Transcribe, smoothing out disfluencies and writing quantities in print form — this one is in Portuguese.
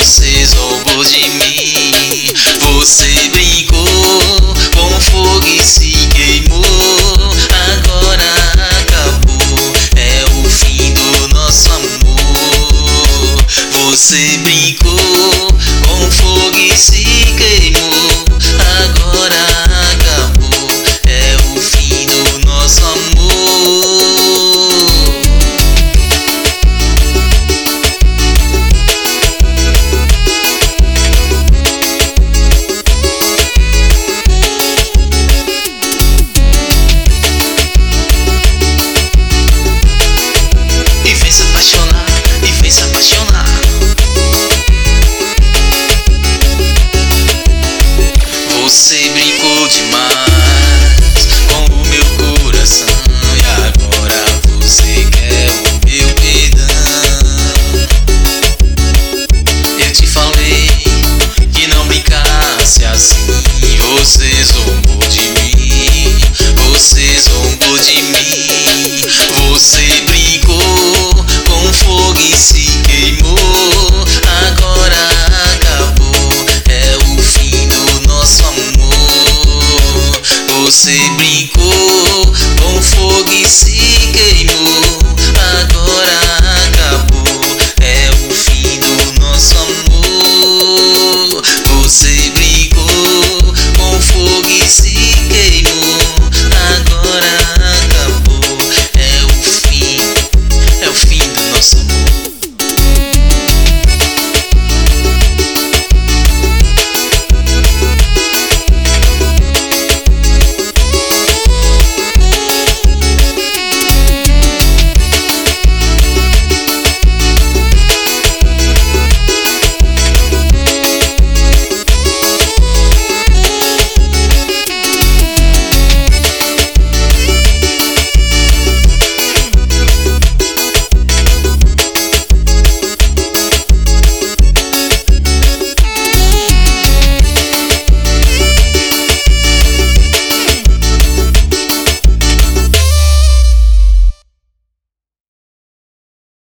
você zombou de mim. Você brincou com fogo e se queimou. Agora acabou, é o fim do nosso amor. Você brincou com fogo e se queimou. Agora acabou, é o fim do nosso amor. E vem se apaixonar, e vem se apaixonar. Você brincou demais com o meu coração, e agora você quer o meu perdão. Eu te falei que não brincasse assim. Você zombou de mim, você zombou de mim. Você brincou